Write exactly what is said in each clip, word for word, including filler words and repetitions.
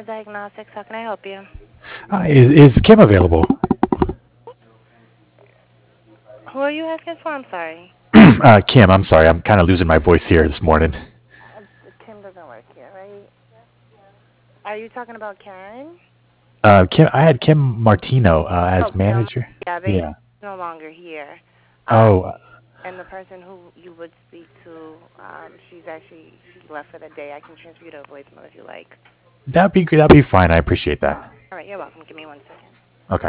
Diagnostics. How can I help you? Uh, is, is Kim available? Who are you asking for? I'm sorry. uh, Kim, I'm sorry. I'm kind of losing my voice here this morning. Uh, Kim doesn't work here, right? Are you talking about Karen? Uh, Kim, I had Kim Martino uh, as Oh, Kim. manager. Yeah, they Yeah. no longer here. Um, Oh, and the person who you would speak to, um, she's actually she left for the day. I can transfer you to a voicemail if you like. that'd be good. That'd be fine. I appreciate that. All right, you're welcome. Give me one second. Okay.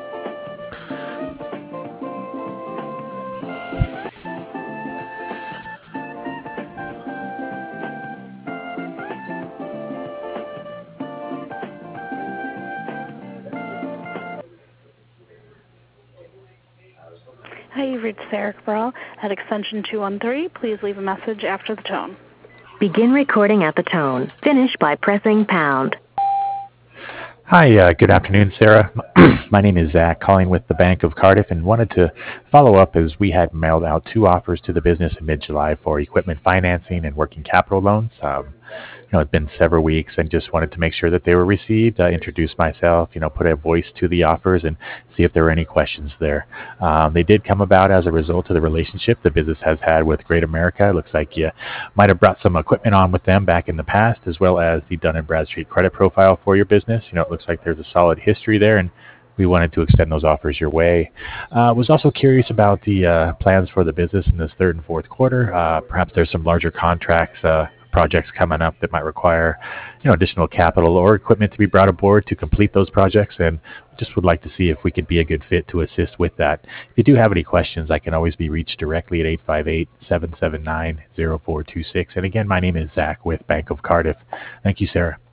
Hi, you've reached Sarah Cabral at extension two one three. Please leave a message after the tone. Begin recording at the tone. Finish by pressing pound. Hi, uh, good afternoon, Sarah. My name is Zach, calling with the Bank of Cardiff, and wanted to follow up as we had mailed out two offers to the business in mid-July for equipment financing and working capital loans. Um, you know, it's been several weeks, and just wanted to make sure that they were received, uh, introduce myself, you know, put a voice to the offers, and see if there were any questions there. Um, they did come about as a result of the relationship the business has had with Great America. It looks like you might have brought some equipment on with them back in the past, as well as the Dun and Bradstreet credit profile for your business. You know, it looks like there's a solid history there, and we wanted to extend those offers your way. I uh, was also curious about the uh, plans for the business in this third and fourth quarter. Uh, perhaps there's some larger contracts, uh, projects coming up that might require, you know, additional capital or equipment to be brought aboard to complete those projects, and just would like to see if we could be a good fit to assist with that. If you do have any questions, I can always be reached directly at eight five eight, seven seven nine, zero four two six. And again, my name is Zach with Bank of Cardiff. Thank you, Sarah.